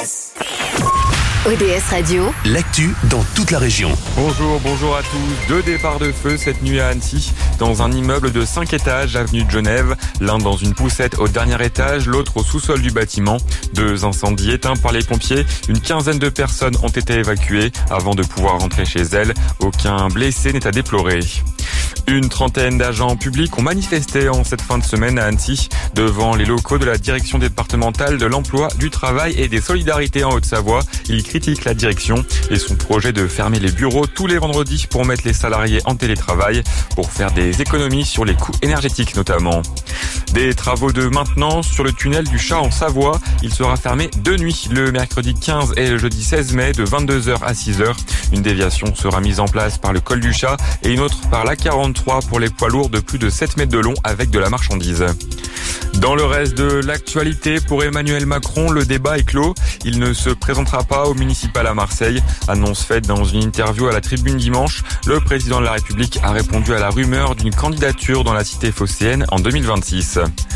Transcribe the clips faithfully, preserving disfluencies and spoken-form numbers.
S. O D S Radio, l'actu dans toute la région. Bonjour, bonjour à tous. Deux départs de feu cette nuit à Annecy, dans un immeuble de cinq étages, avenue de Genève. L'un dans une poussette au dernier étage, l'autre au sous-sol du bâtiment. Deux incendies éteints par les pompiers. Une quinzaine de personnes ont été évacuées avant de pouvoir rentrer chez elles. Aucun blessé n'est à déplorer. Une trentaine d'agents publics ont manifesté en cette fin de semaine à Annecy devant les locaux de la direction départementale de l'emploi, du travail et des solidarités en Haute-Savoie. Ils critiquent la direction et son projet de fermer les bureaux tous les vendredis pour mettre les salariés en télétravail pour faire des économies sur les coûts énergétiques notamment. Des travaux de maintenance sur le tunnel du Chat en Savoie. Il sera fermé deux nuits, le mercredi quinze et le jeudi seize mai de vingt-deux heures à six heures. Une déviation sera mise en place par le col du Chat et une autre par l'A quarante-trois pour les poids lourds de plus de sept mètres de long avec de la marchandise. Dans le reste de l'actualité, pour Emmanuel Macron, le débat est clos. Il ne se présentera pas au municipal à Marseille. Annonce faite dans une interview à la Tribune dimanche. Le président de la République a répondu à la rumeur d'une candidature dans la cité phocéenne en deux mille vingt-six.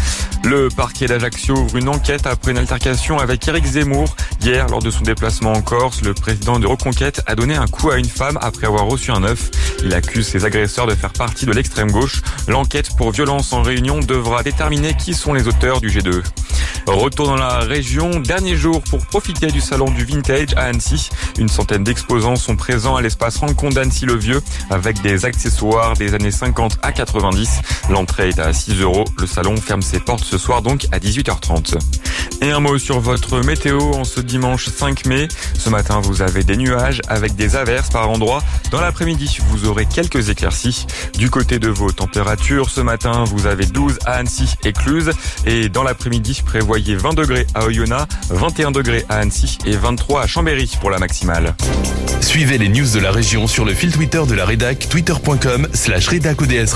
Le parquet d'Ajaccio ouvre une enquête après une altercation avec Éric Zemmour. Hier, lors de son déplacement en Corse, le président de Reconquête a donné un coup à une femme après avoir reçu un œuf. Il accuse ses agresseurs de faire partie de l'extrême gauche. L'enquête pour violence en réunion devra déterminer qui sont les auteurs du G deux. Retour dans la région, dernier jour pour profiter du salon du vintage à Annecy. Une centaine d'exposants sont présents à l'espace Rencontre d'Annecy-le-Vieux avec des accessoires des années cinquante à quatre-vingt-dix. L'entrée est à six euros. Le salon ferme ses portes ce soir donc à dix-huit heures trente. Et un mot sur votre météo en ce dimanche cinq mai. Ce matin, vous avez des nuages avec des averses par endroits. Dans l'après-midi, vous aurez quelques éclaircies. Du côté de vos températures, ce matin, vous avez douze à Annecy et Cluse. Et dans l'après-midi, prévoyez vingt degrés à Oyonnax, vingt et un degrés à Annecy et vingt-trois à Chambéry pour la maximale. Suivez les news de la région sur le fil Twitter de la rédac, twitter point com slash rédac O D S.